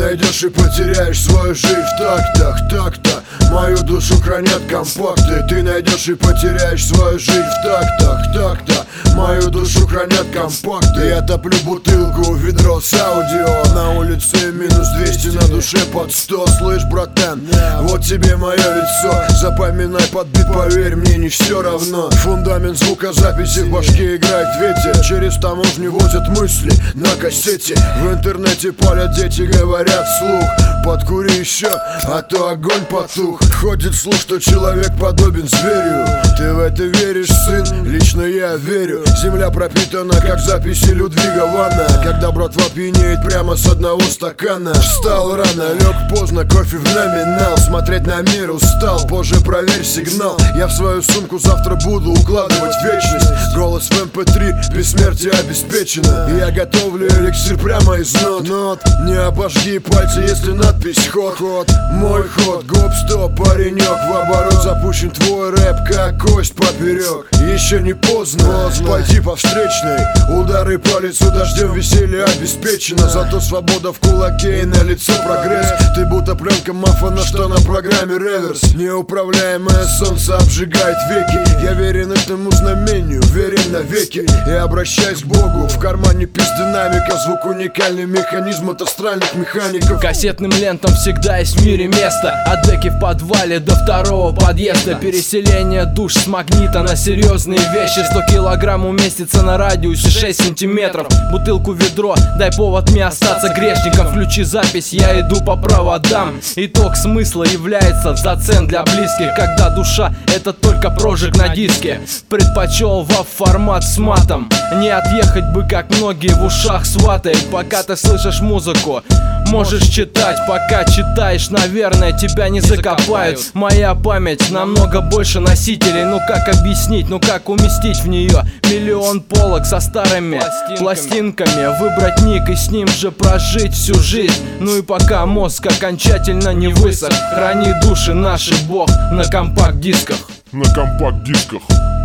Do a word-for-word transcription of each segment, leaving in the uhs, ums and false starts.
найдешь и потеряешь свою жизнь в тактах, так-то. Мою душу хранят компакты. Ты найдешь и потеряешь свою жизнь в тактах, так-то. Мою душу хранят компакты. Я топлю бутылку в ведро с аудио. На улице минус двести, на душе под сто. Слышь, братан, вот тебе мое лицо. Запоминай под бит, поверь, мне не все равно. Фундамент звукозаписи в башке играет ветер. Через таможню возят мысли на кассете. В интернете палят дети, говорят вслух: подкури еще, а то огонь потух. Ходит слух, что человек подобен зверю. Ты в это веришь, сын? Лично я верю. Земля пропитана, как записи Людвига Вана. Когда братва пьянеет прямо с одного стакана. Встал рано, лег поздно, кофе в номинал. Смотреть на мир устал, позже проверь сигнал. Я в свою сумку завтра буду укладывать вечность. Голос в эм пэ три, бессмертие обеспечено. Я готовлю эликсир прямо из нот. Нот, не обожги пальцы, если надпись ход. Ход, мой ход, гоп-стоп, паренек. В оборот запущен твой рэп, как кость поперек. Еще не поздно, поздно пойти по встречной. Удары по лицу дождем, веселье обеспечено. Зато свобода в кулаке и на лицо прогресс. Ты будто пленка мафана, что на программе реверс. Неуправляемое солнце обжигает веки. Я верен этому знамению, верен навеки. И обращаюсь к Богу, в кармане пиз динамика. Звук уникальный, механизм от астральных механиков. Кассетным лентам всегда есть в мире место. От деки в подвале до второго подъезда. Переселение душ с магнита на серьезные вещи. Сто килограмм уместится на радиусе шесть сантиметров. Бутылку в ведро, дай повод мне остаться грешником. Включи запись, я иду по проводам. Итог смысла является зацен для близких. Когда душа — это только прожиг на диске. Предпочел вав формат с матом. Не отъехать бы, как многие, в ушах с ватой. Пока ты слышишь музыку, можешь читать. Пока читаешь, наверное, тебя не закопают. Моя память намного больше носителей. Ну как объяснить, ну как уместить в нее миллион полок со старыми пластинками, пластинками. Выбрать ник и с ним же прожить всю жизнь. Ну и пока мозг окончательно не высох, храни души наши, Бог, на компакт-дисках. На компакт-дисках.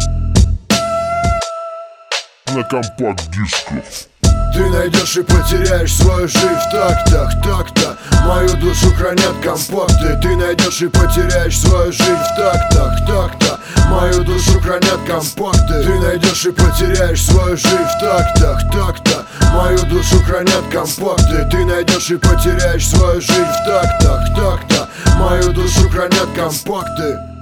На компакт-дисках. Ты найдешь и потеряешь свою жизнь в тактах, так-то. Мою душу хранят компакты. Ты найдешь и потеряешь свою жизнь в тактах, так-то. Мою душу хранят компакты. Ты найдешь и потеряешь свою жизнь в тактах, так-то. Мою душу хранят компакты. Ты найдешь и потеряешь свою жизнь в тактах, так-то. Мою душу хранят компакты.